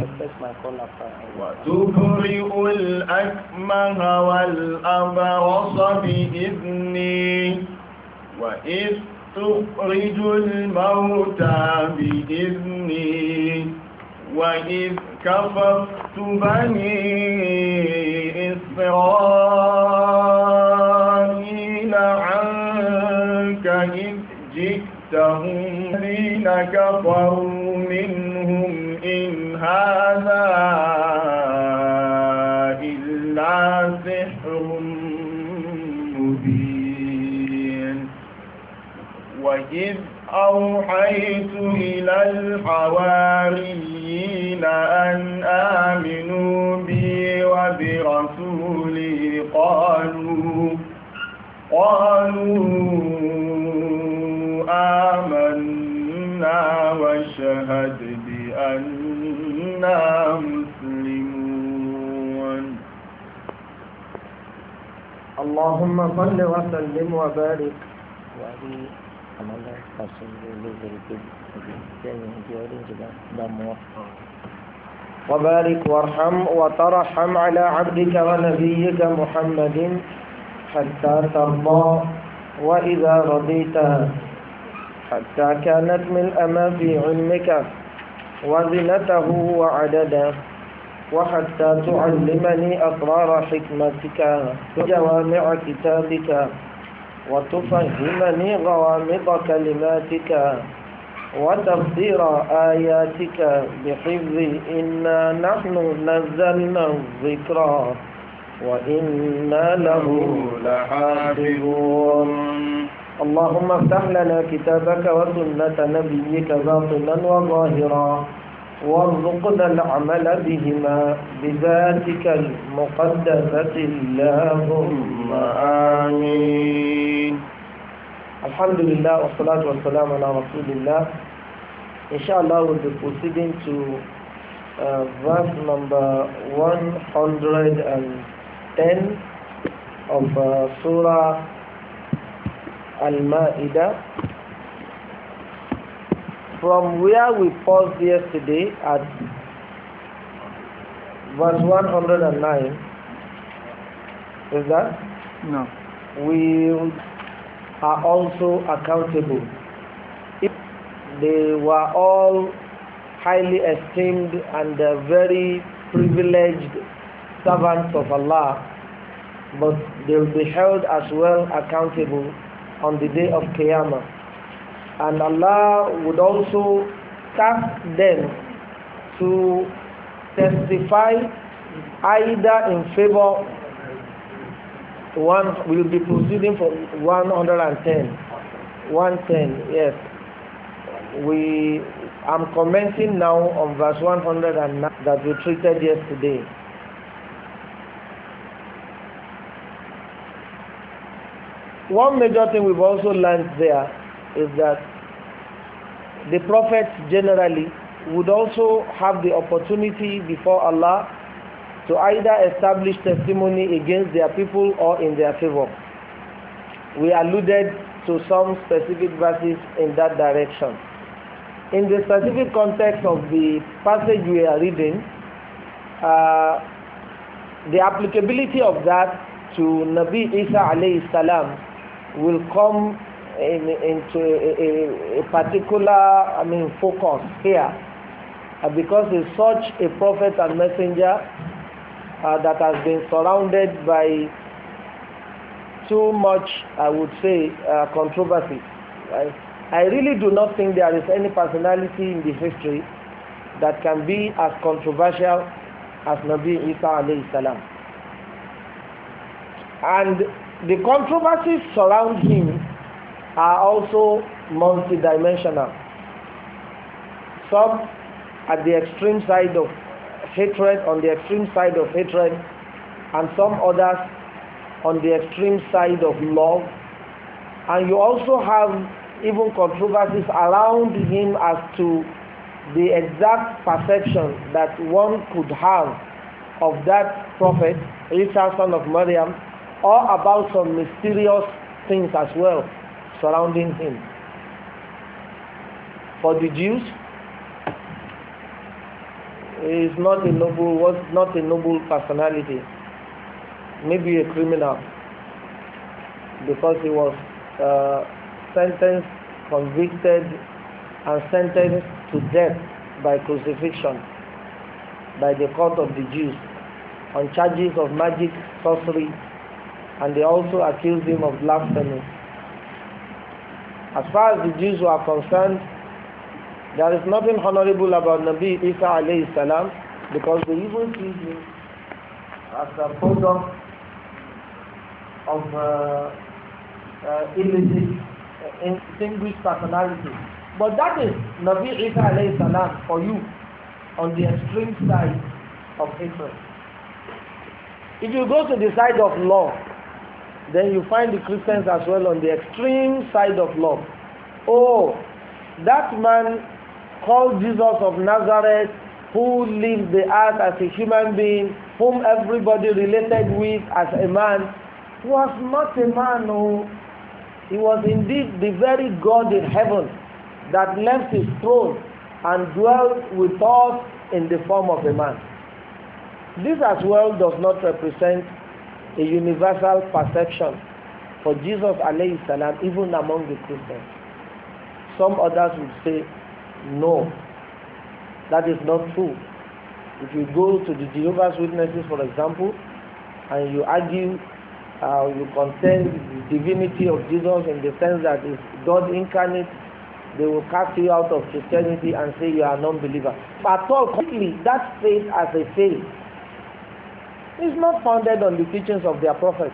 وتبرئ الأكمه والأبرص بإذني وإذ تخرج الموتى بإذني وإذ كففت بني إسرائيل عنك إذ جئتهم الذين كفروا منهم إن هذا إلا سحر مبين وإذ أوحيت إلى الحواريين أن آمنوا بي وبرسولي قالوا آمنا واشهد بأننا مسلمون. اللهم صل وسلم وبارك وبارك وارحم وترحم على عبدك ونبيك محمد حتى ترضى وإذا رضيت حتى كانت ملء ما في علمك وزنته وعدده وحتى تعلمني أسرار حكمتك وجوامع كتابك وتفهمني غوامض كلماتك وتفسير آياتك بحفظ إنا نحن نزلنا الذكر وإنا له لحافظون. اللهم افتح لنا كتابك وسنة نبيك باطنا وظاهرا وارزقنا العمل بهما بذاتك المقدسة اللهم آمين. الحمد لله والصلاة والسلام على رسول الله. Inshallah we'll be proceeding to verse number 110 of Surah Al-Ma'idah, from where we paused yesterday at verse 109. Is that? No. We are also accountable. If they were all highly esteemed and very privileged servants of Allah, but they will be held as well accountable on the day of Qiyamah. And Allah would also task them to testify either in favor. One will be proceeding for 110. 110, yes. I'm commenting now on verse 109 that we treated yesterday. One major thing we've also learned there is that the prophets generally would also have the opportunity before Allah to either establish testimony against their people or in their favor. We alluded to some specific verses in that direction. In the specific context of the passage we are reading, the applicability of that to Nabi Isa alayhi salam will come into a particular focus here, because he's such a prophet and messenger that has been surrounded by too much, I would say, controversy. Right? I really do not think there is any personality in the history that can be as controversial as Nabi Isa alayhi salam. And the controversies surround him are also multidimensional. Some at the extreme side of hatred, and some others on the extreme side of love. And you also have even controversies around him as to the exact perception that one could have of that prophet, Isa son of Maryam, or about some mysterious things as well surrounding him. For the Jews, is not a noble, was not a noble personality, maybe a criminal, because he was sentenced, convicted, and sentenced to death by crucifixion by the court of the Jews on charges of magic, sorcery, and they also accused him of blasphemy. As far as the Jews were concerned, there is nothing honorable about Nabi Isa alayhi salam, because they even see him as a product of illicit, distinguished personality. But that is Nabi Isa alayhi salam for you on the extreme side of hatred. If you go to the side of law, then you find the Christians as well on the extreme side of law. Oh, that man called Jesus of Nazareth, who lived the earth as a human being, whom everybody related with as a man, was not a man. No, he was indeed the very God in heaven that left his throne and dwelt with us in the form of a man. This as well does not represent a universal perception for Jesus alayhi salam, even among the Christians. Some others would say, no, that is not true. If you go to the Jehovah's Witnesses, for example, and you argue, you contend the divinity of Jesus in the sense that is God incarnate, they will cast you out of Christianity and say you are a non-believer. But all completely, that faith as a faith is not founded on the teachings of their prophet.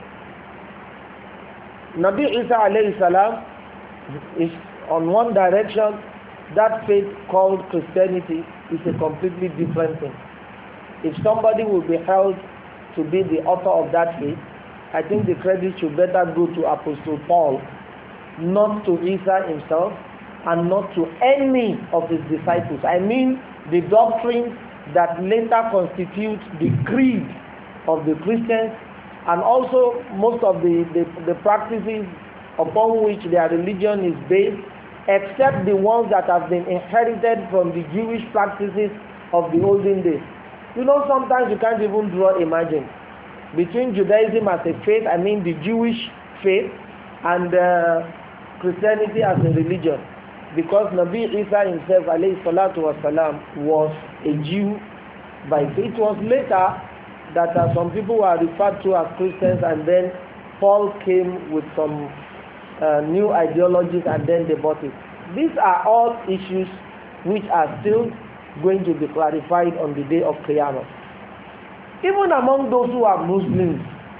Nabi Isa alayhi salam is on one direction. That faith called Christianity is a completely different thing. If somebody will be held to be the author of that faith, I think the credit should better go to Apostle Paul, not to Isa himself, and not to any of his disciples. I mean the doctrines that later constitute the creed of the Christians, and also most of the practices upon which their religion is based, except the ones that have been inherited from the Jewish practices of the olden days. You know, sometimes you can't even draw a margin between Judaism as a faith, I mean the Jewish faith, and Christianity as a religion, because Nabi Isa himself alayhi salatu wasalam was a Jew by faith. It was later that some people were referred to as Christians, and then Paul came with some new ideologies and then they bought it. These are all issues which are still going to be clarified on the day of Qiyamah. Even among those who are Muslims,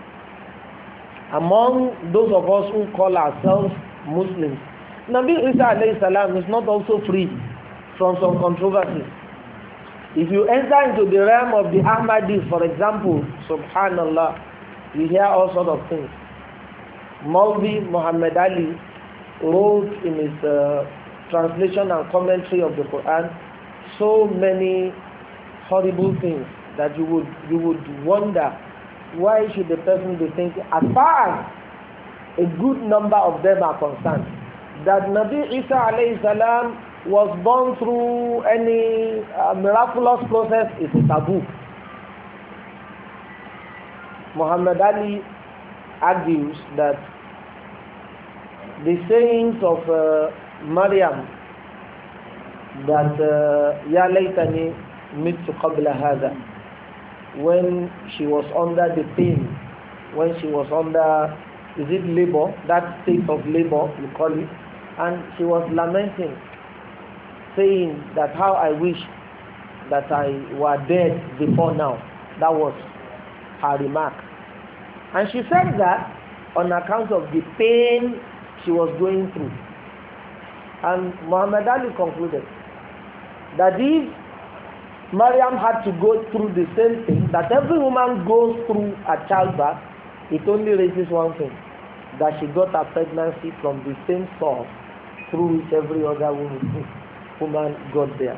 among those of us who call ourselves Muslims, Nabi Isa alayhi salam is not also free from some controversies. If you enter into the realm of the Ahmadis, for example, subhanallah, you hear all sorts of things. Maulvi Muhammad Ali wrote in his translation and commentary of the Quran so many horrible things that you would wonder, why should the person be thinking, as far as a good number of them are concerned, that Nabi Isa alayhi salam was born through any miraculous process is a taboo. Muhammad Ali argues that the sayings of Maryam, that Ya laytani mittu qabla hadha, when she was under the pain, when she was under, is it labor, that state of labor you call it, and she was lamenting, saying that how I wish that I were dead before now. That was her remark. And she said that on account of the pain she was going through. And Muhammad Ali concluded that if Maryam had to go through the same thing that every woman goes through at childbirth, it only raises one thing, that she got her pregnancy from the same source through which every other woman got there.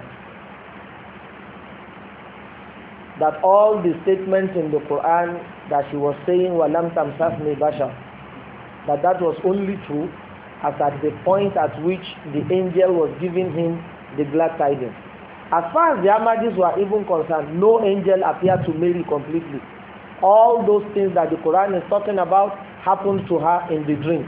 That all the statements in the Quran that she was saying walam tamsasni bashar, that was only true as at the point at which the angel was giving him the glad tidings. As far as the Ahmadis were even concerned, no angel appeared to Mary completely. All those things that the Quran is talking about happened to her in the dream.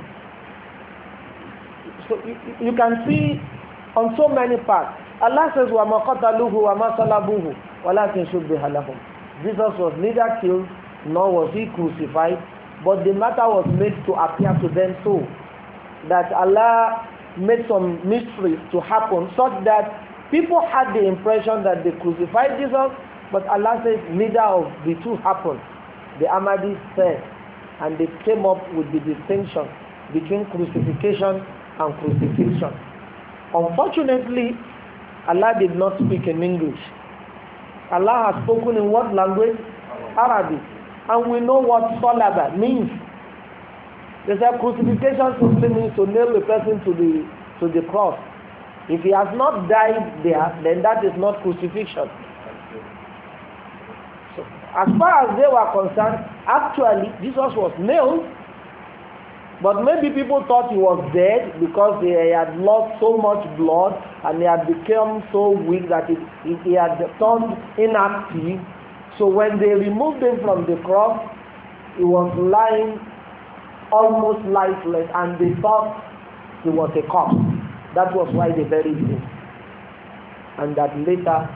So you can see on so many parts. Allah says, وَمَا قَتَلُوهُ وَمَا صَلَبُوهُ وَلَكِنْ شُبِّهَ لَهُمْ. Jesus was neither killed nor was he crucified, but the matter was made to appear to them so that Allah made some mysteries to happen such that people had the impression that they crucified Jesus, but Allah says neither of the two happened. The Ahmadis said, and they came up with the distinction between crucifixion and crucifixion. Unfortunately, Allah did not speak in English. Allah has spoken in what language? Arabic. And we know what salaba means. They say crucifixion simply means to nail the person to the cross. If he has not died there, then that is not crucifixion. So, as far as they were concerned, actually Jesus was nailed, but maybe people thought he was dead because he had lost so much blood and he had become so weak that he had turned inactive. So when they removed him from the cross, he was lying almost lifeless, and they thought he was a corpse. That was why they buried him. And that later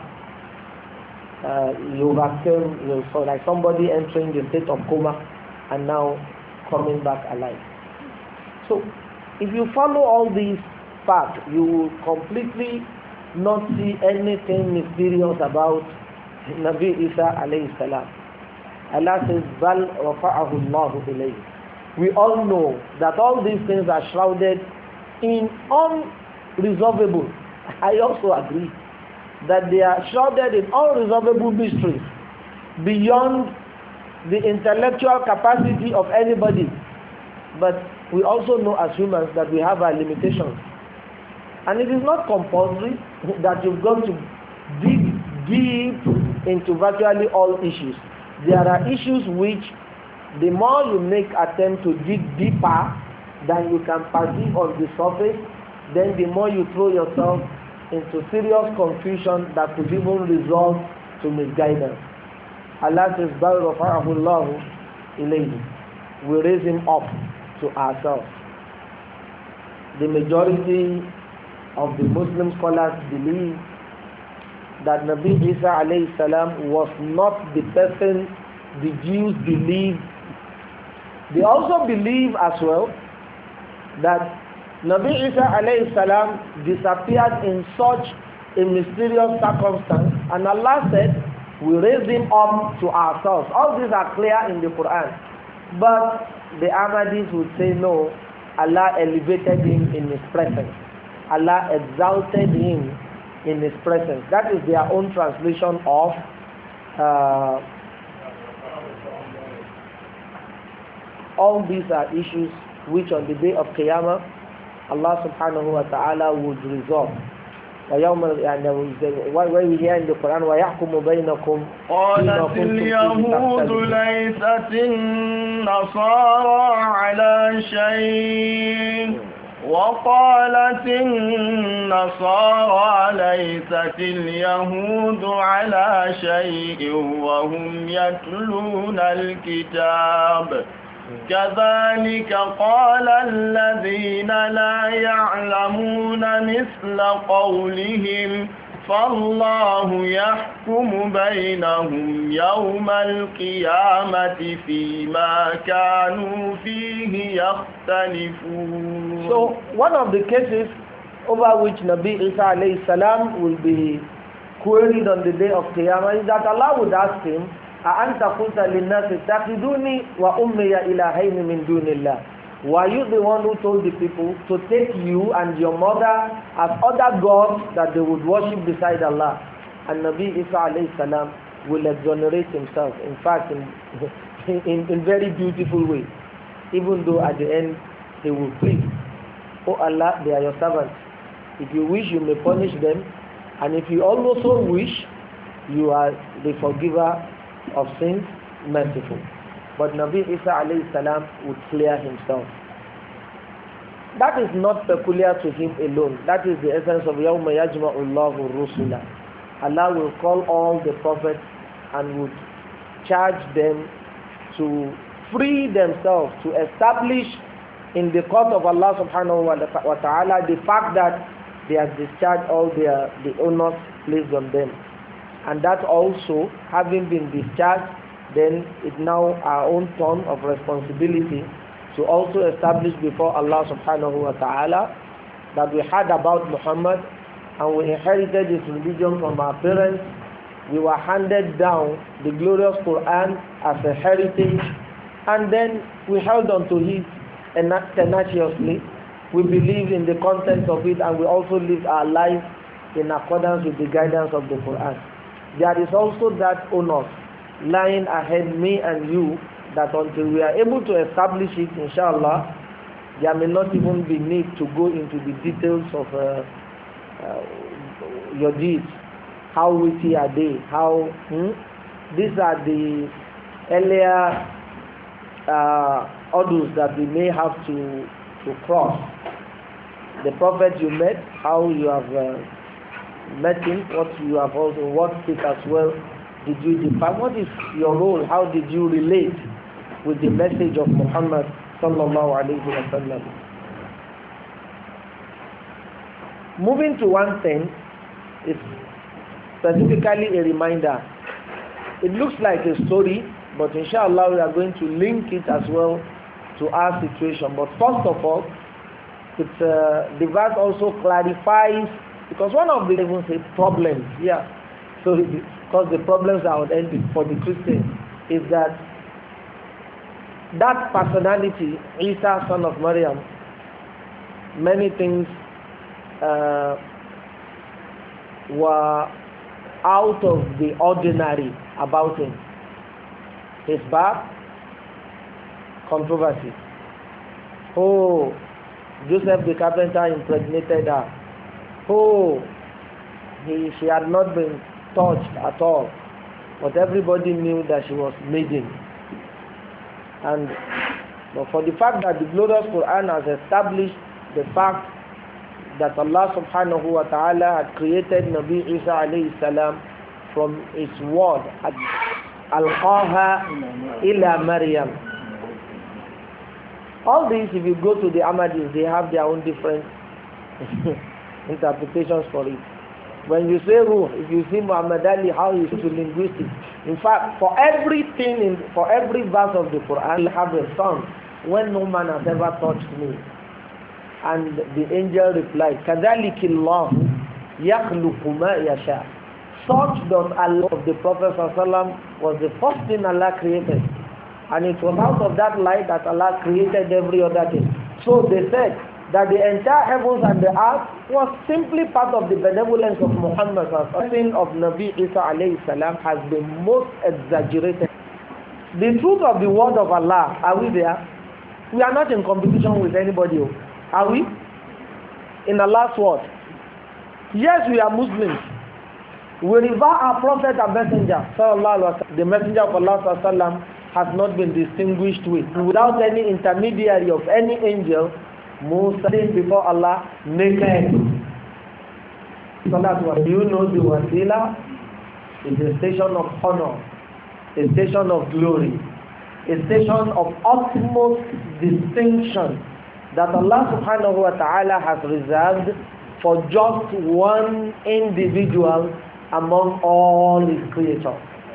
he overcame, so like somebody entering the state of coma and now coming back alive. So if you follow all these facts, you will completely not see anything mysterious about Nabi Isa alayhi salam. Allah says, Bal rafa'ahu Allahu ilayhi. We all know that all these things are shrouded in unresolvable. I also agree that they are shrouded in unresolvable mysteries beyond the intellectual capacity of anybody. But we also know as humans that we have our limitations. And it is not compulsory that you've got to dig deep into virtually all issues. There are issues which the more you make attempt to dig deeper than you can perceive on the surface, then the more you throw yourself into serious confusion that could even result to misguidance. Allah says, Bal rafa'ahu Allahu ilayhi. We raise him up to ourselves. The majority of the Muslim scholars believe that Nabi Isa alayhi salam was not the person the Jews believed. They also believe as well that Nabi Isa alayhi salam disappeared in such a mysterious circumstance, and Allah said, we raised him up to ourselves. All these are clear in the Quran. But the Ahmadis would say no, Allah elevated him in his presence. Allah exalted him in his presence. That is their own translation of all these are issues which on the day of Qiyamah Allah subhanahu wa ta'ala would resolve. When we hear in the Quran وَيَحْكُمُ بَيْنَكُمْ قالت اليهود ليست النصارى على شيء وقالت النصارى ليست اليهود على شيء وهم يتلون الكتاب كذلك قال الذين لا يعلمون مثل قولهم فالله يحكم بينهم يوم القيامة فيما كانوا فيه يختلفون. So one of the cases over which Nabi Isa alayhi salam will be queried on the day of Qiyamah is that Allah would ask him, أَأَنْتَ قُلْتَ لِلنَّاسِ اتَّخِذُونِي وَأُمِّيَ إِلَٰهَيْنِ مِن دُونِ اللَّهِ. Were you the one who told the people to take you and your mother as other gods that they would worship beside Allah? And Nabi Isa alayhi salam will exonerate himself, in fact, in very beautiful way, even though at the end he will plead, Oh Allah, they are your servants. If you wish, you may punish them, and if you also wish, you are the forgiver of sins, merciful. But Nabi Isa alayhi salam would clear himself. That is not peculiar to him alone. That is the essence of يَوْمَ يَجْمَعُ اللَّهُ الرُّسُلَ. Allah will call all the prophets and would charge them to free themselves, to establish in the court of Allah subhanahu wa ta'ala the fact that they have discharged all the honors placed on them. And that also, having been discharged, then it's now our own turn of responsibility to also establish before Allah subhanahu wa ta'ala that we heard about Muhammad and we inherited his religion from our parents. We were handed down the glorious Quran as a heritage, and then we held on to it tenaciously. We believed in the content of it, and we also lived our life in accordance with the guidance of the Quran. There is also that honor lying ahead me and you, that until we are able to establish it, inshallah, there may not even be need to go into the details of your deeds. How witty are they? How these are the earlier hurdles that we may have to cross. The prophet you met, how you have met him, what you have also, what state as well did you depart? What is your role? How did you relate with the message of Muhammad sallallahu alaihi wasallam? Moving to one thing is specifically a reminder. It looks like a story, but inshallah we are going to link it as well to our situation. But first of all, the verse also clarifies, because one of the even say problems, so because the problems are ended for the Christians is that personality, Isa son of Maryam, many things were out of the ordinary about him. His birth, controversy. Oh, Joseph the carpenter impregnated her. Oh, she had not been touched at all, but everybody knew that she was maiden. And but for the fact that the glorious Quran has established the fact that Allah subhanahu wa ta'ala had created Nabi Isa alayhi salam from his word, Alqaha ila Maryam. All these, if you go to the Ahmadis, they have their own different interpretations for it. When you say Ruh, if you see Muhammad Ali, how he is to linguistics. In fact, for everything, for every verse of the Quran, you have a song, when no man has ever touched me. And the angel replied, كَذَلِكِ اللَّهُ يَخْلُقُ مَا يَشَاءُ. Such does Allah of the Prophet ﷺ was the first thing Allah created. And it was out of that light that Allah created every other thing. So they said that the entire heavens and the earth was simply part of the benevolence of Muhammad. The thing of Nabi Isa alayhi salam has been most exaggerated. The truth of the word of Allah, are we there? We are not in competition with anybody. Are we? In Allah's word. Yes, we are Muslims. We revere our prophet and messenger. The messenger of Allah sallallahu has not been distinguished without any intermediary of any angel, Musa before Allah naked. So that's what you know. The wasila is a station of honor, a station of glory, a station of utmost distinction that Allah subhanahu wa ta'ala has reserved for just one individual among all his creatures.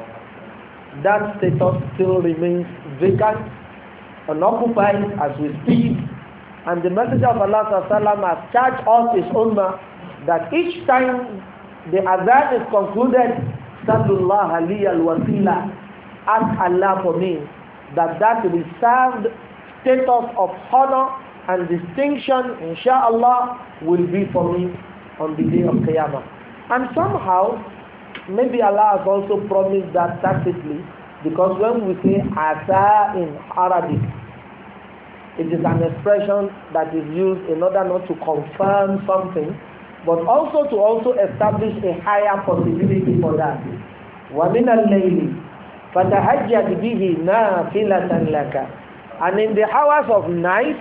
That status still remains vacant, unoccupied as we speak, and the Messenger of Allah sallallahu has charged us his ummah that each time the adhan is concluded, Sallallahu alayhi al-wasila, ask Allah for me, that reserved status of honor and distinction, inshallah, will be for me on the day of Qiyamah. And somehow, maybe Allah has also promised that tacitly, because when we say asa in Arabic, it is an expression that is used in order not to confirm something, but also to establish a higher possibility for that. وَمِنَ اللَّيْلِ فَتَهَجَّدْ بِهِ نَافِلَةً لَكَ. And in the hours of night,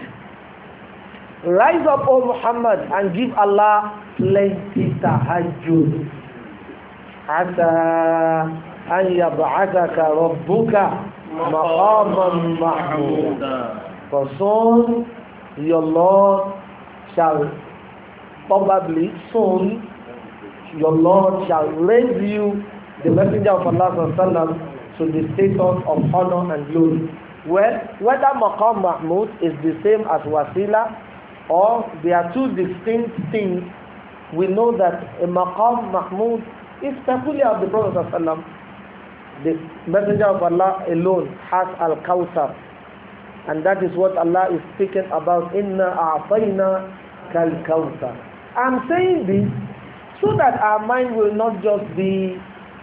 rise up, O Muhammad, and give Allah plenty tahajjud. عسى أن يبعثك ربك مقاما محمودا. For soon your Lord shall probably soon your Lord shall raise you, the Messenger of Allah sallam, to the status of honor and glory. Well, whether Maqam Mahmud is the same as Wasila or they are two distinct things, we know that a Maqam Mahmud is peculiar of the Prophet sallam. The Messenger of Allah alone has Al-Kawthar, and that is what Allah is speaking about. Inna a'tayna kal-Kawthar. I'm saying this so that our mind will not just be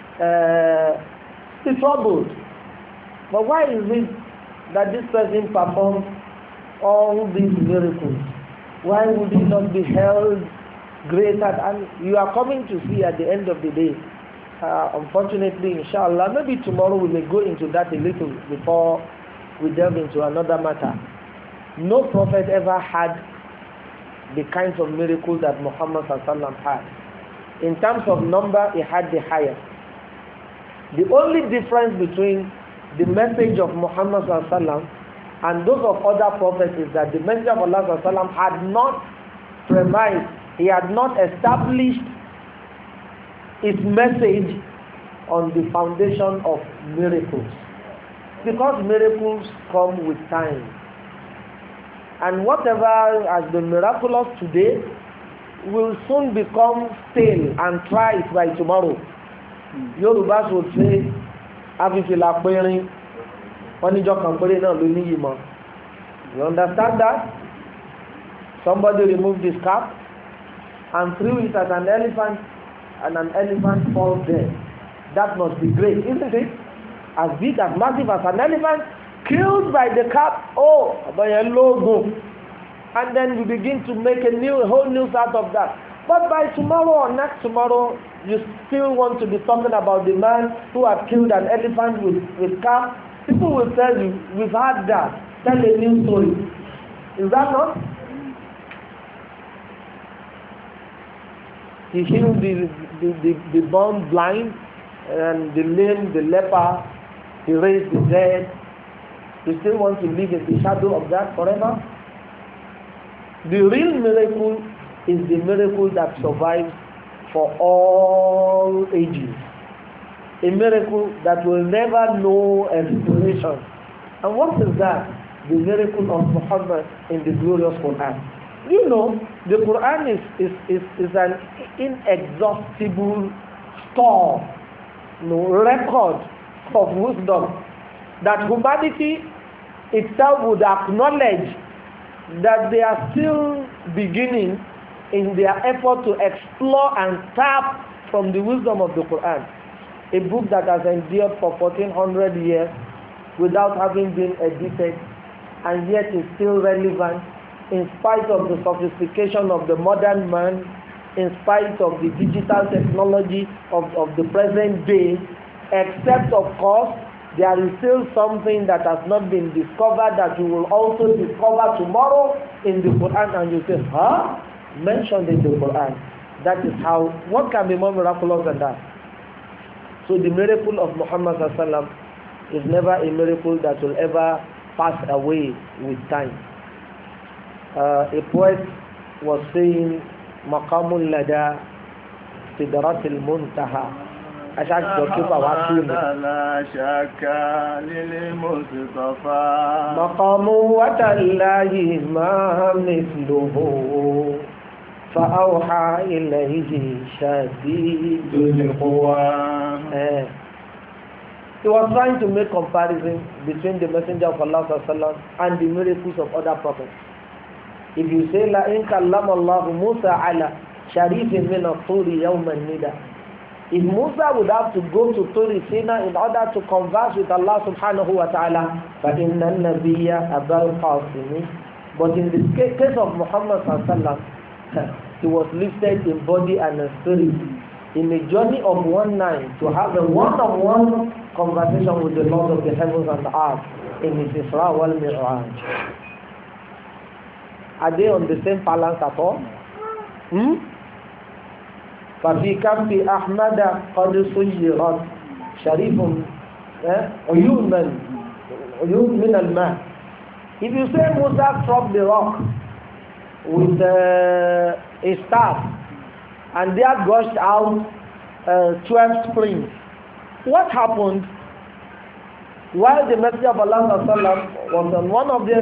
troubled. But why is it that this person performed all these miracles? Why would he not be held greater? And you are coming to see at the end of the day. Unfortunately, inshallah, maybe tomorrow we may go into that a little before we delve into another matter. No prophet ever had the kinds of miracles that Muhammad sallallahu had. In terms of number, he had the highest. The only difference between the message of Muhammad sallallahu and those of other prophets is that the Messenger of Allah sallallahu had not premised, he had not established his message on the foundation of miracles, because miracles come with time, and whatever has been miraculous today will soon become stale and trite by tomorrow. Yorùbá would say afifila perin onijo kan pere náà ló níyì mọ́. You understand that? Somebody removed his cap and threw it at an elephant, and an elephant falls dead. That must be great, isn't it? As big, as massive as an elephant, killed by the cap. Oh, by a logo. And then you begin to make a whole news out of that. But by tomorrow or next tomorrow, you still want to be talking about the man who had killed an elephant with cap. People will tell you, we've had that. Tell a new story. Is that not? He healed the born blind and the lame, the leper. He raised the dead. You still want to live in the shadow of that forever? The real miracle is the miracle that survives for all ages. A miracle that will never know expiration. And what is that? The miracle of Muhammad in the glorious Quran. You know, the Quran is an inexhaustible store, record of wisdom that humanity itself would acknowledge that they are still beginning in their effort to explore and tap from the wisdom of the Quran. A book that has endured for 1400 years without having been edited, and yet is still relevant in spite of the sophistication of the modern man, in spite of the digital technology of the present day, except of course there is still something that has not been discovered that you will also discover tomorrow in the Quran, and you say, mentioned in the Quran. That is how, what can be more miraculous than that? So the miracle of Muhammad sallallahu is never a miracle that will ever pass away with time. A poet was saying, Maqamul Lada Sidratil Muntaha. I shall keep our tune. Maqamu wa tallahi ma mithluhu فأوحى إليه شديد القوى. He was trying to make comparison between the Messenger of Allah sallallahu and the miracles of other prophets. If you say La in kallama Allah Musa ala sharifin min at-turi yawma nida, if Musa would have to go to Turi Sina in order to converse with Allah subhanahu wa ta'ala, but in an-nabiyya abal qasimi, but in the case of Muhammad sallallahu, he was lifted in body and in spirit in a journey of one night to have a one-on-one conversation with the Lord of the heavens and the earth in his Isra wal Mi'raj. Are they on the same balance at all? ففي كف أحمد قد صيرت شريف عيون من الماء. If you say Musa struck the rock with a staff and there gushed out 12 springs, what happened? While the Messenger of Allah was on one of the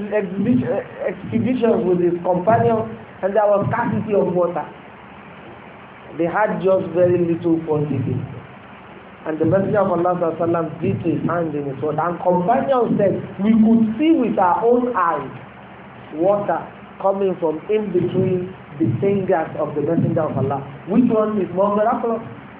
expeditions with his companions, and there was scarcity of water, they had just very little quantity, and the Messenger of Allah dipped his hand in his water, and companions said, we could see with our own eyes water coming from in between the fingers of the Messenger of Allah. Which one is more miraculous?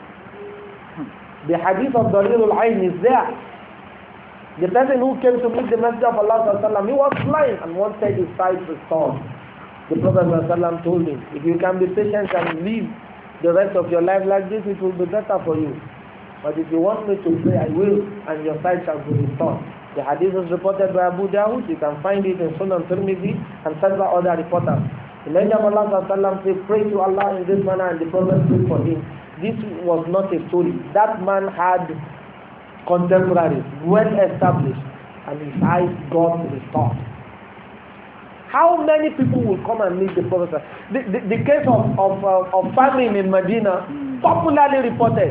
The hadith of Darirul Ayn is there. The person who came to meet the Messenger of Allah, he was blind and wanted his sight restored. The Prophet told him, if you can be patient and live the rest of your life like this, it will be better for you. But if you want me to pray, I will, and your sight shall be restored. The hadith is reported by Abu Dawud. You can find it in Sunan Tirmidhi and several other reporters. The Messenger of Allah said, pray to Allah in this manner, and the Prophet prayed for him. This was not a story. That man had contemporaries, well established, and his eyes got restored. How many people will come and meet the Prophet? The case of famine in Medina, popularly reported.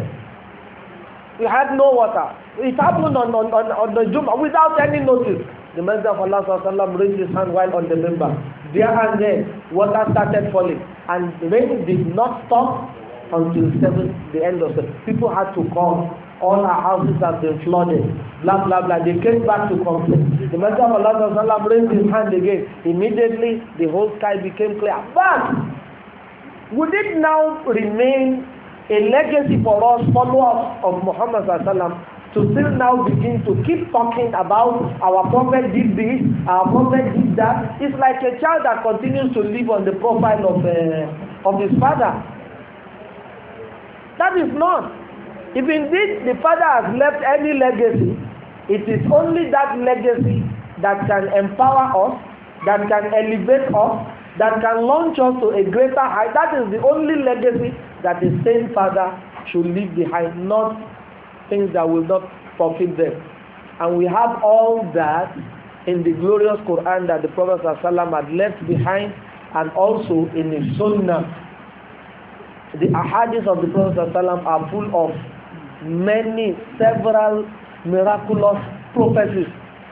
We had no water. It happened on the Jummah without any notice. The Messenger of Allah raised his hand while on the member. There and there, water started falling, and the rain did not stop until the end of the. People had to come. All our houses have been flooded. Blah blah blah. They came back to complain. The Messenger of Allah raised his hand again. Immediately, the whole sky became clear. But would it now remain a legacy for us, followers of Muhammad sallam, to still now begin to keep talking about our prophet did this, our prophet did that? It's like a child that continues to live on the profile of his father. That is not. If indeed the father has left any legacy, it is only that legacy that can empower us, that can elevate us, that can launch us to a greater height. That is the only legacy that the same father should leave behind, not things that will not profit them. And we have all that in the glorious Quran that the Prophet ﷺ had left behind, and also in the Sunnah. The ahadith of the Prophet ﷺ are full of several miraculous prophecies.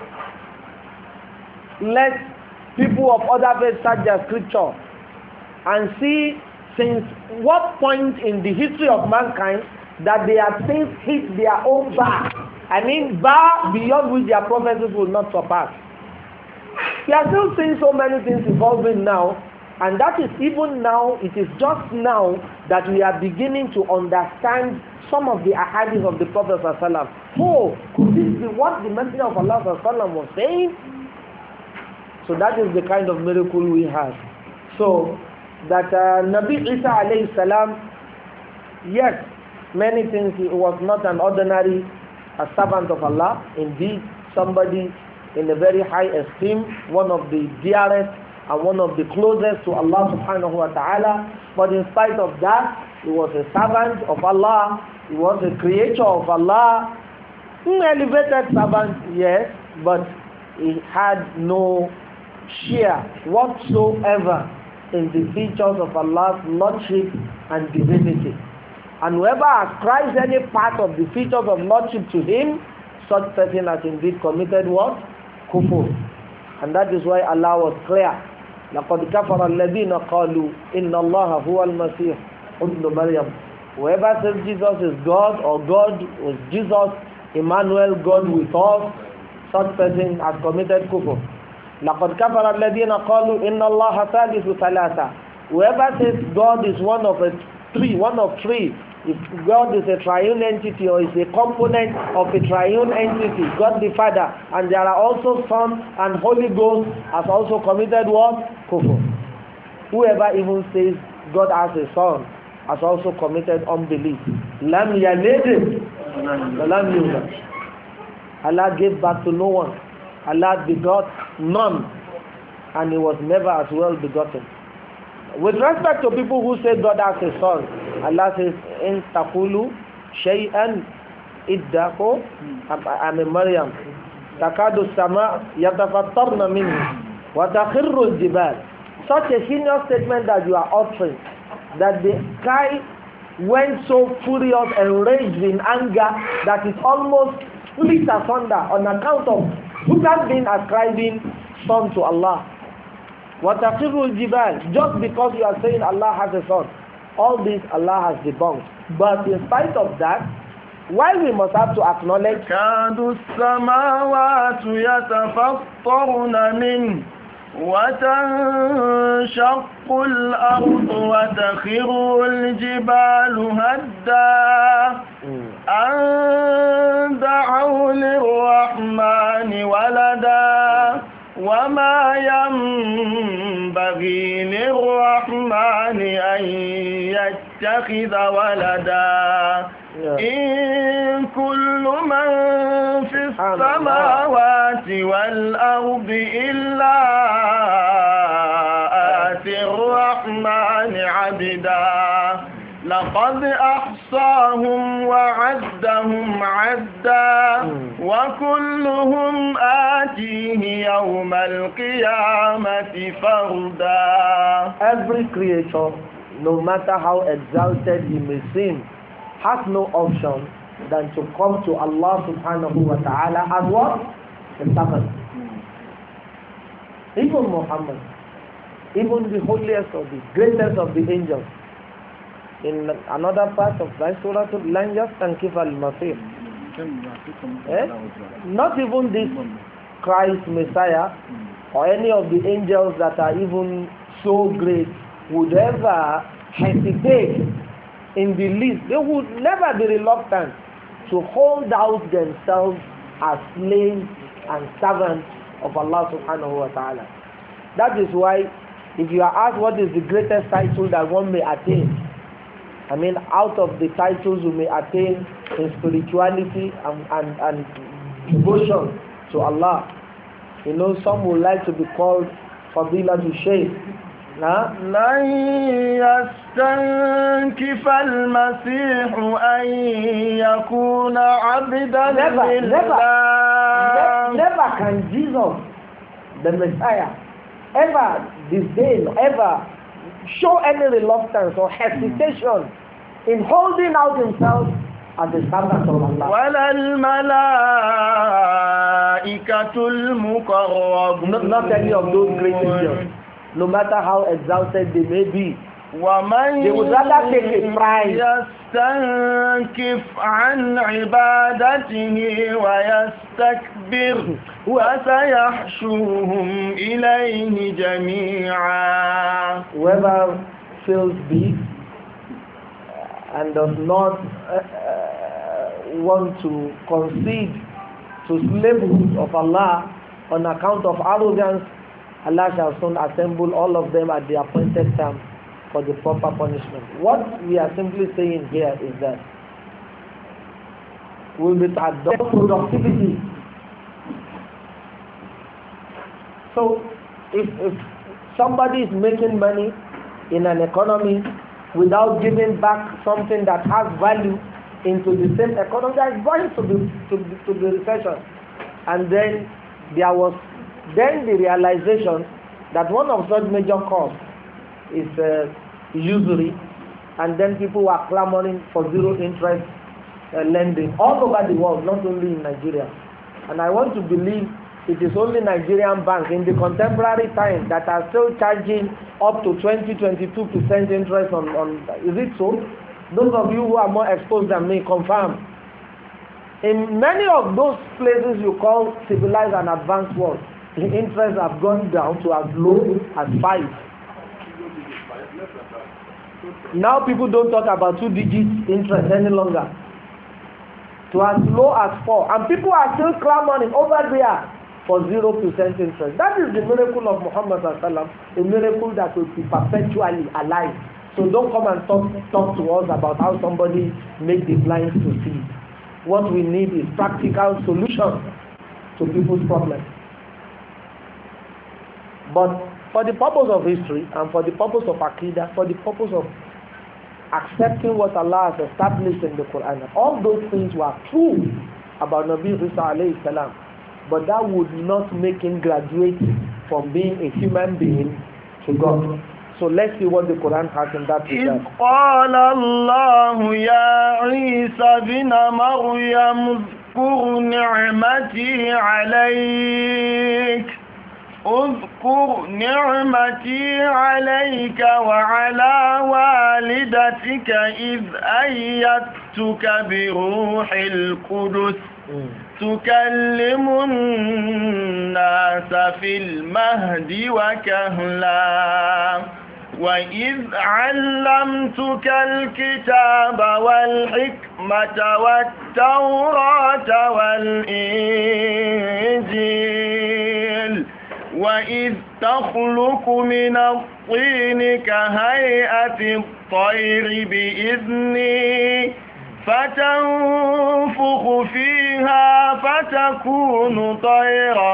Let people of other faiths search their scripture and see since what point in the history of mankind that they have since hit their own bar. I mean, bar beyond which their prophecies will not surpass. We are still seeing so many things evolving now, and that is even now, it is just now that we are beginning to understand some of the ahadith of the Prophet ﷺ. Oh, could this be what the Messenger of Allah ﷺ was saying? So that is the kind of miracle we have. So that Nabi Isa alayhi salam, yes, many things, he was not an ordinary servant of Allah. Indeed, somebody in a very high esteem, one of the dearest and one of the closest to Allah subhanahu wa ta'ala. But in spite of that, he was a servant of Allah. He was a creator of Allah. Elevated servant, yes, but he had no share whatsoever in the features of Allah's lordship and divinity. And whoever ascribes any part of the features of lordship to him, such person has indeed committed what? Kufur. And that is why Allah was clear. لَقَدْ كَفَرَ الَّذِينَ قَالُوا إِنَّ اللَّهَ هُوَ الْمَسِيحُ ابْنُ مَرْيَمَ. Whoever says Jesus is God, or God was Jesus, Emmanuel, God with us, such person has committed kufur. لَقَدْ كَفَرَ الَّذِينَ قَالُوا إِنَّ اللَّهَ ثَالِثُ ثَلَاثَةٍ. Whoever says God is one of three, if God is a triune entity or is a component of a triune entity, God the Father, and there are also Son and Holy Ghost, has also committed what? Kufur. Whoever even says God has a son has also committed unbelief. Lam yalid wa lam yulad. Allah gave birth to no one. Allah begot none, and he was never as well begotten. With respect to people who say God has a son, Allah says, in taqulu shay'an iddako, I'm a Maryam, takadu sama yatafattarna minhu, wa takhirru al-jibal. Such a heinous statement that you are uttering, that the sky went so furious and raged in anger that it almost split asunder on account of human being ascribing son to Allah. وَتَقِرُّ الْجِبَالِ. Just because you are saying Allah has a son, all this Allah has debunked. But in spite of that, while we must have to acknowledge كَادُ السَّمَاوَاتُ يَتَفَطَّرْنَ مِنْهُ وَتَنشَقُّ الْأَرْضُ وَتَخِرُّ الْجِبَالُ هَدًّا أَن دَعَوْا لِلرَّحْمَنِ وَلَدًا وَمَا يَنبَغِي لِلرَّحْمَنِ أَن يَتَّخِذَ وَلَدًا إِن كُلُّ مَن فِي السَّمَاوَاتِ وَالْأَرْضِ إِلَّا آتِي الرَّحْمَنِ عَبْدًا لقد أحصاهم وعدهم عدا وكلهم آتيه يوم القيامة فردا. Every creature, no matter how exalted he may seem, has no option than to come to Allah subhanahu wa ta'ala as what? A servant. Even Muhammad, even the holiest of the greatest of the angels, in another part of that surah to Lanjas and Kifal Masih. Not even this Christ Messiah or any of the angels that are even so great would ever hesitate in the least. They would never be reluctant to hold out themselves as slaves and servants of Allah subhanahu wa ta'ala. That is why if you are asked what is the greatest title that one may attain, I mean, out of the titles you may attain in spirituality and devotion to Allah, you know, some would like to be called Fadilatu Shaykh. لن يستنكف المسيح أن يكون عبدا لله. Never can Jesus, the Messiah, ever disdain, ever show any reluctance or hesitation in holding out himself as a servant of Allah. ولا الملائكة المقربون. Not any of those great angels, no matter how exalted they may be. They would rather take a prize. يستنكف عن عبادته ويستكبر وسيحشرهم إليه جميعا. Whoever feels big and does not want to concede to slavehood of Allah on account of arrogance, Allah shall soon assemble all of them at the appointed time for the proper punishment. What we are simply saying here is that we will adopt productivity. So if somebody is making money in an economy without giving back something that has value into the same economy, that is going to the recession. And then there was then the realization that one of such major causes is usury, and then people were clamoring for zero interest lending all over the world, not only in Nigeria. And I want to believe it is only Nigerian banks in the contemporary time that are still charging up to 20-22% interest on. Is it so? Those of you who are more exposed than me, confirm. In many of those places you call civilized and advanced world, the interests have gone down to as low as 5. Now people don't talk about 2-digit interest any longer. To as low as 4. And people are still clamoring over there for 0% interest. That is the miracle of Muhammad sallallahu alaihi wasallam, a miracle that will be perpetually alive. So don't come and talk to us about how somebody made the blind to see. What we need is practical solutions to people's problems. But For the purpose of history and for the purpose of Aqidah, for the purpose of accepting what Allah has established in the Quran, all those things were true about Nabi Isa alayhi salam, but that would not make him graduate from being a human being to God. So let's see what the Quran has in that regard. إذ قال الله يا عيسى بن مريم اذكر نعمتي عليك وعلى والدتك إذ أيدتك بروح القدس تكلم الناس في المهد وكهلا وإذ علمتك الكتاب والحكمة والتوراة والإنجيل وإذ تخلق من الطين كهيئة الطير بإذني فتنفخ فيها فتكون طيرا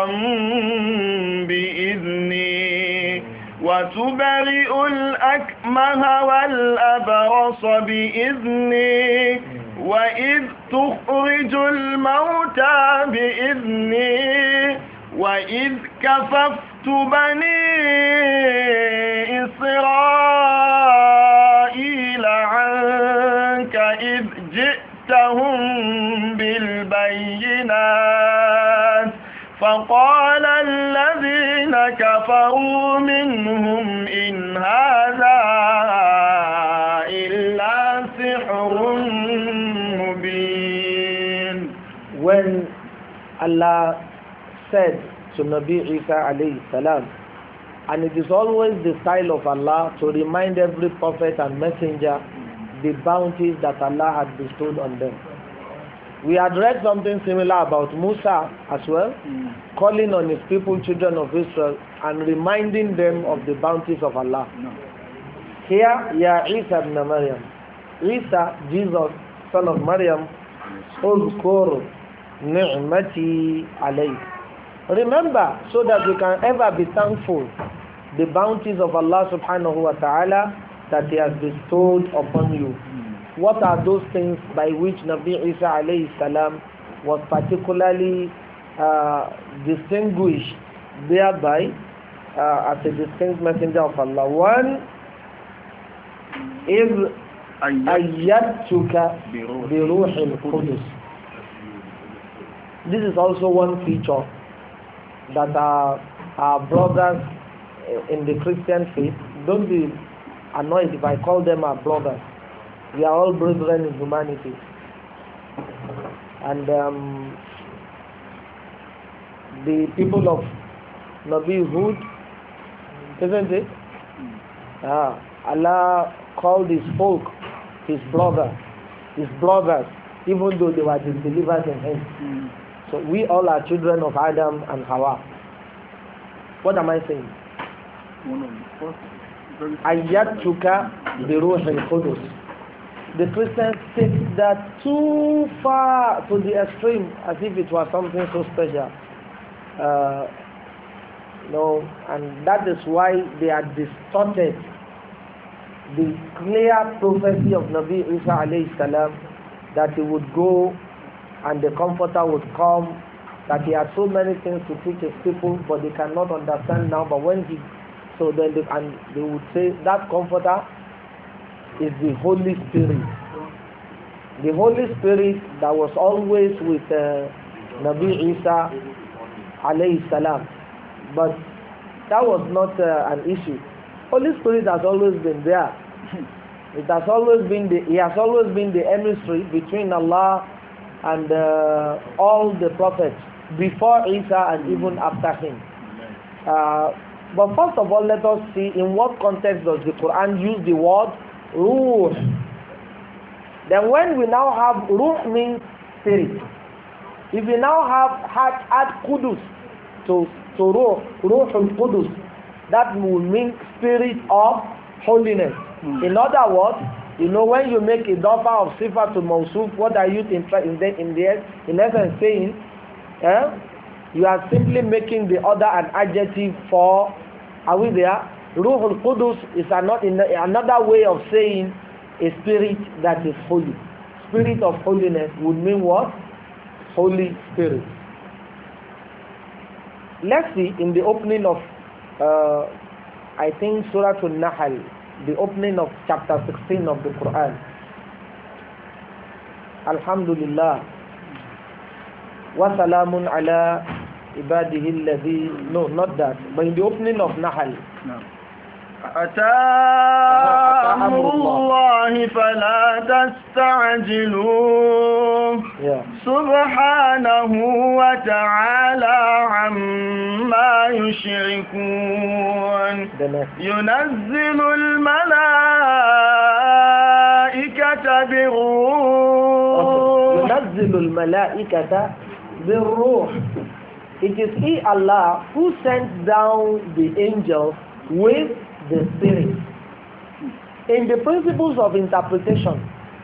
بإذني وتبرئ الأكمه والأبرص بإذني وإذ تخرج الموتى بإذني وإذ كففت بني إسرائيل عنك إذ جئتهم بالبينات فقال الذين كفروا منهم إن هذا إلا سحر مبين. When Allah said to Nabi Isa alayhi salam, and it is always the style of Allah to remind every prophet and messenger the bounties that Allah had bestowed on them. We had read something similar about Musa as well, calling on his people, children of Israel, and reminding them of the bounties of Allah. Here, Ya Isa ibn Maryam, Isa, Jesus, son of Maryam, Uzkur ni'mati alayk. Remember, so that we can ever be thankful, the bounties of Allah subhanahu wa ta'ala that He has bestowed upon you. What are those things by which Nabi Isa alayhi salam was particularly distinguished thereby as a distinct messenger of Allah? One is ayyatuka bi ruhil qudus. This is also one feature that our brothers in the Christian faith, don't be annoyed if I call them our brothers. We are all brethren in humanity. And the people of Nabi Hud, isn't it? Allah called his folk his brothers, even though they were disbelievers in him. So we all are children of Adam and Hawa. What am I saying? Ayyatuka bi ruhil qudus. The Christians take that too far to the extreme, as if it was something so special. And that is why they are distorted the clear prophecy of Nabi Isa alayhi salam, that he would go and the Comforter would come, that he had so many things to teach his people, but they cannot understand now. But when he, so then they would say that Comforter is the Holy Spirit. The Holy Spirit that was always with Nabi Isa alayhi salam. But that was not an issue. Holy Spirit has always been there. He has always been the emissary between Allah and all the prophets before Isa and even after him. But first of all, let us see in what context does the Quran use the word Ruh. Then when we now have Ruh means spirit. If we now add Qudus to Ruh al-Qudus, that will mean spirit of holiness. In other words, when you make a dafa of sifa to mawsuf, what are you in essence saying? You are simply making the other an adjective for Are we there? Ruhul Qudus is another way of saying a spirit that is holy. Spirit of holiness would mean what? Holy Spirit. Let's see in the opening of I think Surah An-Nahl, the opening of chapter 16 of the Quran. Alhamdulillah. Wa salamun ala ibadihi alladhi. No, not that. But in the opening of Nahl. No. أتى أمر الله فلا تستعجلوه سبحانه وتعالى عما يشركون ينزل الملائكة بالروح It is He, Allah, who sends down the angels with the Spirit. In the principles of interpretation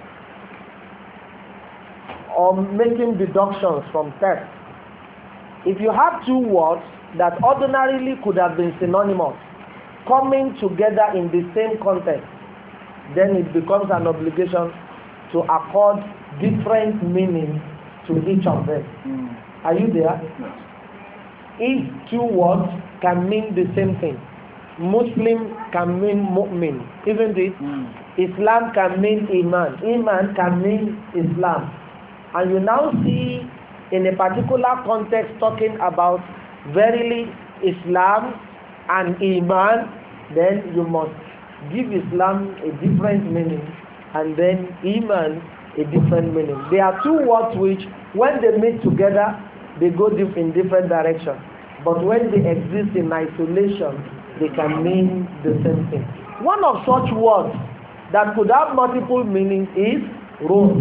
or making deductions from text, if you have two words that ordinarily could have been synonymous coming together in the same context, then it becomes an obligation to accord different meanings to each of them. Are you there? If two words can mean the same thing, Muslim can mean mu'min, isn't it? Islam can mean iman. Iman can mean Islam. And you now see in a particular context talking about verily Islam and iman, then you must give Islam a different meaning and then iman a different meaning. There are two words which when they meet together they go in different directions, but when they exist in isolation they can mean the same thing. One of such words that could have multiple meanings is Ruh.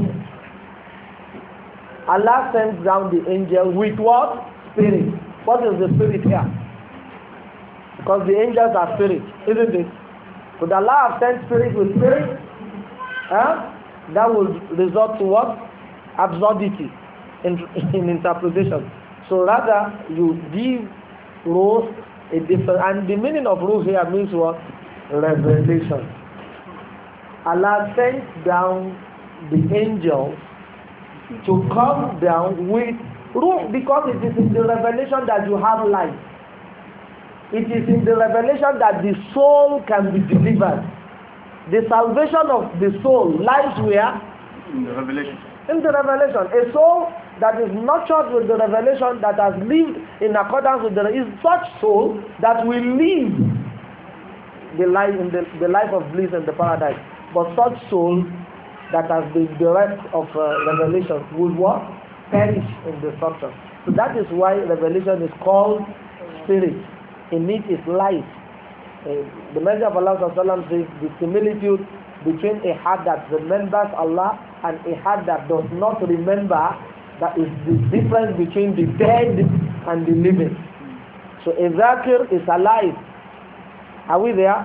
Allah sends down the angel with what? Spirit. What is the spirit here? Because the angels are spirit, isn't it? Could Allah have sent spirit with spirit? That would result to what? Absurdity in interpretation. So rather you give Ruh a different, and the meaning of Ruh here means what? Revelation. Allah sends down the angels to come down with Ruh, because it is in the revelation that you have life. It is in the revelation that the soul can be delivered. The salvation of the soul lies where? In the revelation. In the revelation. A soul that is nurtured with the revelation, that has lived in accordance with is such soul that will live the life in the life of bliss in the paradise. But such soul that has been bereft of revelation will what? Perish in destruction. So that is why revelation is called spirit. In it is life. The Messenger of Allah says the similitude between a heart that remembers Allah and a heart that does not remember, that is the difference between the dead and the living. So a zakir is alive. Are we there?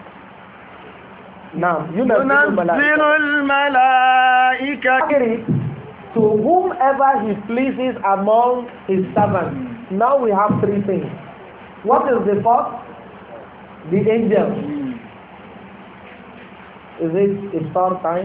Now, يُنَزِّلُ الْمَلَائِكَةِ to whomever He pleases among His servants. Now we have three things. What is the first? The angels. Is it iftar time?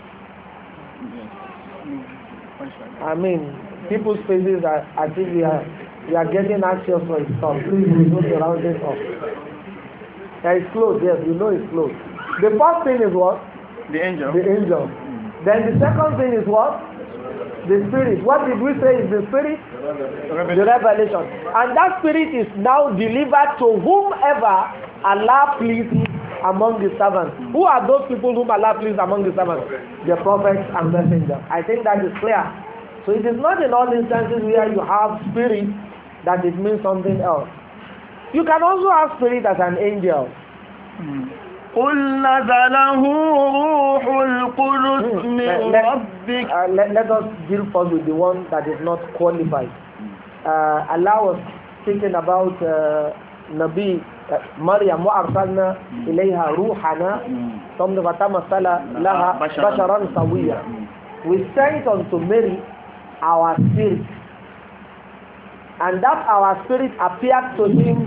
I mean, people's faces are as if we are getting anxious for iftar. Please, we don't around it off. It's closed, yes, you know it's closed. The first thing is what? The angel. The angel. Then the second thing is what? The spirit. What did we say is the spirit? The revelation. And that spirit is now delivered to whomever Allah pleases among the servants. Who are those people whom Allah pleases among the servants? The prophets and messengers. I think that is clear. So it is not in all instances where you have spirit that it means something else. You can also have spirit as an angel. قُلْ نَزَلَهُ رُوحُ الْقُدُسِ مِنْ رَبِّكَ. Let us deal first with the one that is not qualified. Allah was speaking about Nabi Maryam, وَأَرْسَلْنَا إِلَيْهَا رُوحَنَا ثُمَّ فَتَمَثَّلَ لَهَا بَشَرًا سَوِيًّا. We sent unto Mary our spirit, and that our spirit appeared to him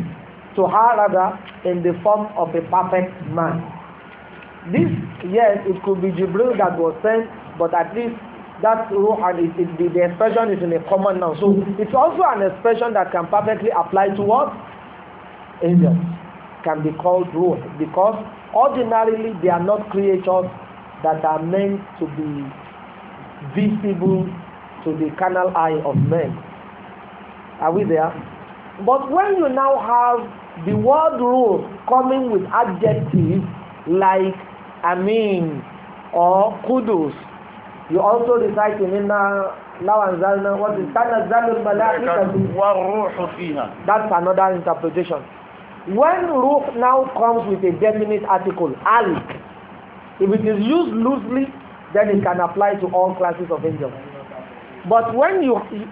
to her rather in the form of a perfect man. This, yes, it could be Jibril that was sent, but at least that ruh and the expression is in a common noun. So it's also an expression that can perfectly apply to what? Angels can be called ruh, because ordinarily they are not creatures that are meant to be visible to the carnal eye of men. Are we there? But when you now have the word ruh coming with adjectives like Amin or Kudus, you also recite in Inna Law and Zalna, what is Tanazzalul Malaikatu wa Ruhu Fiha. That's another interpretation. When ruh now comes with a definite article, al, if it is used loosely, then it can apply to all classes of angels. But when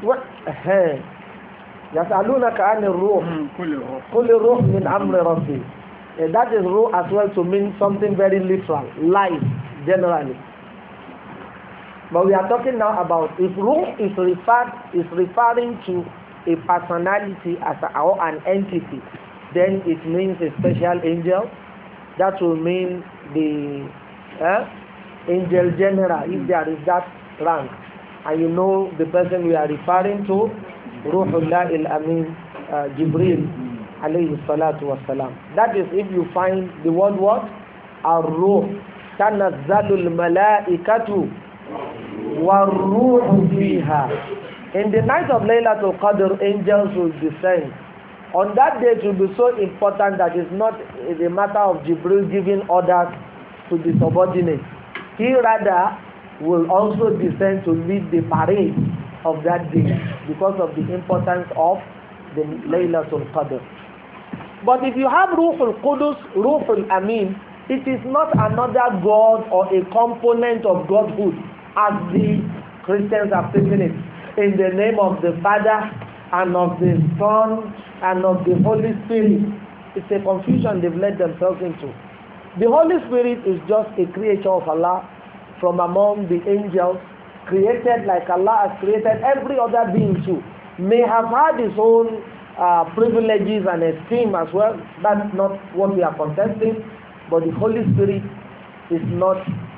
يسألونك عن الروح قل الروح من أمر ربي, that is ruh as well to mean something very literal, life generally. But we are talking now about if ruh is referring to a personality or an entity, then it means a special angel. That will mean the angel general, if there is that rank. And you know the person we are referring to, Ruhullah il-Amin, Jibril alayhi salatu wassalam. That is if you find the word what? Ar-Ruh. Tanazzalul malaikatu war-ruhu fiha. In the night of Laylatul Qadr, angels will descend. On that day it will be so important that it's not a matter of Jibril giving orders to the subordinates. He rather will also descend to lead the parade of that day because of the importance of the Laylatul Qadr. But if you have Ruhul Qudus, Ruhul Amin, it is not another God or a component of Godhood as the Christians have taken it, in the name of the Father and of the Son and of the Holy Spirit. It's a confusion they've led themselves into. The Holy Spirit is just a creature of Allah from among the angels, created like Allah has created every other being too. May have had his own privileges and esteem as well. That's not what we are contesting. But the Holy Spirit is not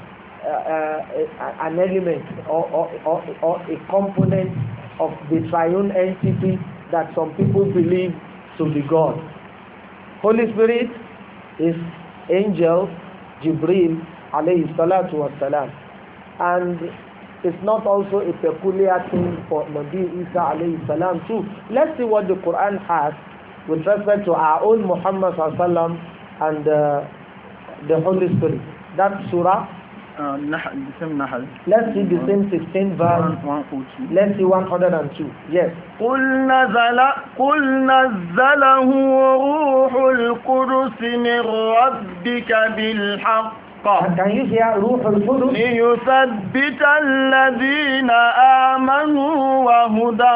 an element or a component of the triune entity that some people believe to be God. Holy Spirit is angel Jibril alayhi salatu wassalam, and it's not also a peculiar thing for Nabi Isa alayhi salam too. Let's see what the Quran has with respect to our own Muhammad sallallahu alaihi wasallam and the Holy Spirit. That surah. Let's see the same 16 verse. Let's see 102. Yes. قل نزله روح القدس من ربك بالحق. Can you hear روح القدس? ليثبت الذين آمنوا وهدى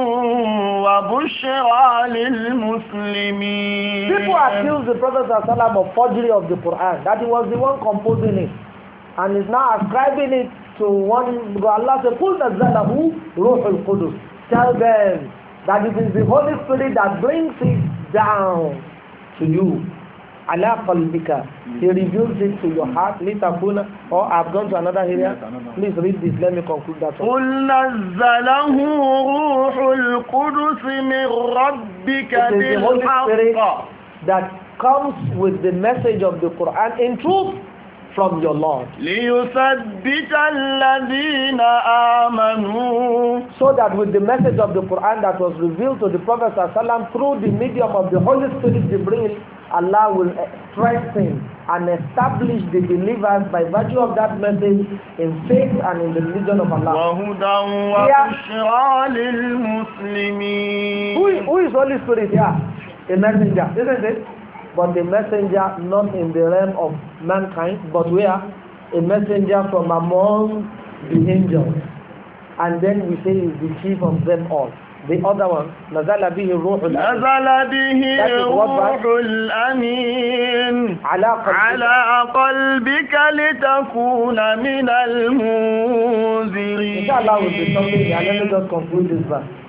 وبشرى للمسلمين. People accuse the Prophet ﷺ of forgery of the Quran, that he was the one composing it, and is now ascribing it to one. Allah said, قُلْ نَزَّلَهُ رُوحُ الْقُدُسِ. Tell them that it is the Holy Spirit that brings it down to you. عَلَىٰ قَلْبِكَ. He reveals it to your heart. لِتَكُونَ. Or I've gone to another area. Please read this. Let me conclude that one. قُلْ نَزَّلَهُ رُوحُ الْقُدُسِ مِنْ رَبِّكَ بِالْحَقِّ. It is the Holy Spirit that comes with the message of the Quran in truth from your Lord. لِيُثَبِّتَ الَّذِينَ آمَنُوا. So that with the message of the Quran that was revealed to the Prophet ﷺ through the medium of the Holy Spirit Jibril, Allah will strengthen and establish the believers by virtue of that message in faith and in the religion of Allah. وَهُدًى وَبُشْرَى لِلْمُسْلِمِينَ. Who is Holy Spirit here? A messenger, isn't it? But a messenger not in the realm of mankind, but where? A messenger from among the angels. And then we say he's the chief of them all. The other one, نزل به الروح الأمين. نزل به الروح الأمين على قلبك لتكون من المنذرين. Inshallah will be something. Let me just conclude this verse.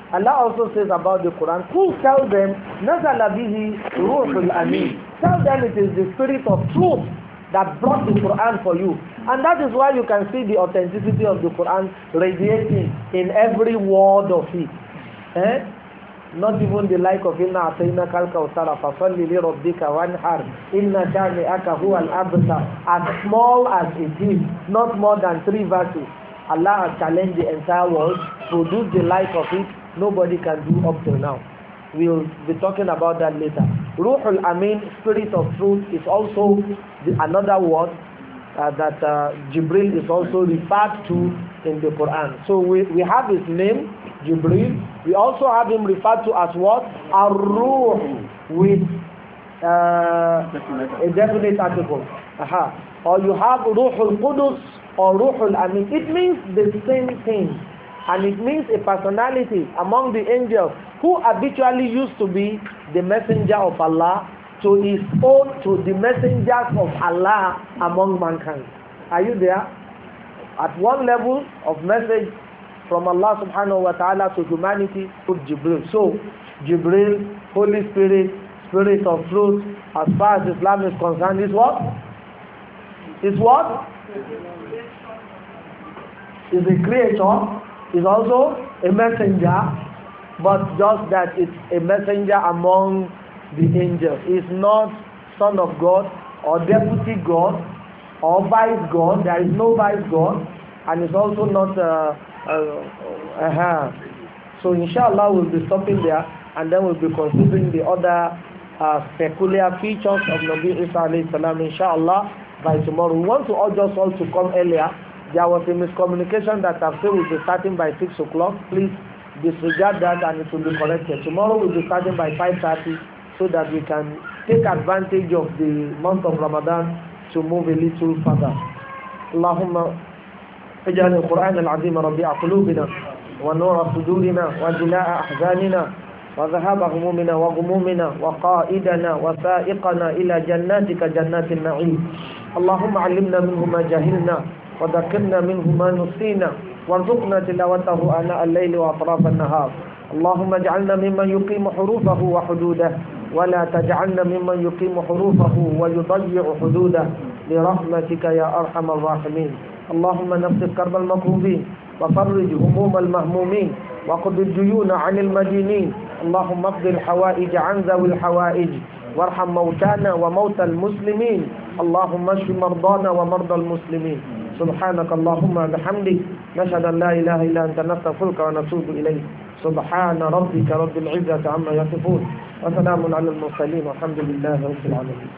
Allah also says about the Quran, who tell them, Nazala bihi ruhul amin. Tell them it is the spirit of truth that brought the Quran for you. And that is why you can see the authenticity of the Quran radiating in every word of it. Not even the like of Inna Atayna Kalkautara Fasalli li Rabbika Wanhar Inna Shani'aka Huwa al-Abtar. As small as it is, not more than 3 verses. Allah has challenged the entire world, produce the like of it, nobody can do up till now. We'll be talking about that later. Ruhul Amin, spirit of truth, is also another word that Jibril is also referred to in the Quran. So we have his name, Jibril. We also have him referred to as what? Ar-Ruh, with a definite article. Or you have Ruhul Qudus or Ruhul Amin. It means the same thing. And it means a personality among the angels who habitually used to be the messenger of Allah to his own, to the messengers of Allah among mankind. Are you there? At one level of message from Allah subhanahu wa ta'ala to humanity, put Jibril. So, Jibril, Holy Spirit, Spirit of truth, as far as Islam is concerned, is what? Is what? Is a creator, is also a messenger, but just that it's a messenger among the angels. It's not son of God or deputy God or vice God. There is no vice God, and it's also not So inshallah we'll be stopping there, and then we'll be considering the other peculiar features of Nabi Isa alayhi salam inshallah by tomorrow. We want to urge us all to come earlier. There was a miscommunication that I've said we'll be starting by 6 o'clock. Please disregard that and it will be corrected. Tomorrow we'll be starting by 5:30 so that we can take advantage of the month of Ramadan to move a little further. Allahumma اجعل القرآن العظيم ربيع قلوبنا ونور صدورنا وجلاء أحزاننا وذهاب همومنا وغمومنا وقائدنا وسائقنا إلى جناتك جنات النعيم. اللهم علمنا منه ما جهلنا وذكرنا منه ما نسينا وارزقنا تلاوته آناء الليل وأطراف النهار. اللهم اجعلنا ممن يقيم حروفه وحدوده ولا تجعلنا ممن يقيم حروفه ويضيع حدوده برحمتك يا أرحم الراحمين. اللهم نفس كرب المكروبين وفرج هموم المهمومين وقض الديون عن المدينين. اللهم اقض الحوائج عن ذوي الحوائج وارحم موتانا وموتى المسلمين. اللهم اشف مرضانا ومرضى المسلمين. سبحانك اللهم بحمدك نشهد أن لا إله إلا أنت نستغفرك ونتوب إليك. سبحان ربك رب العزة عما يصفون وسلام على المرسلين والحمد لله رب العالمين.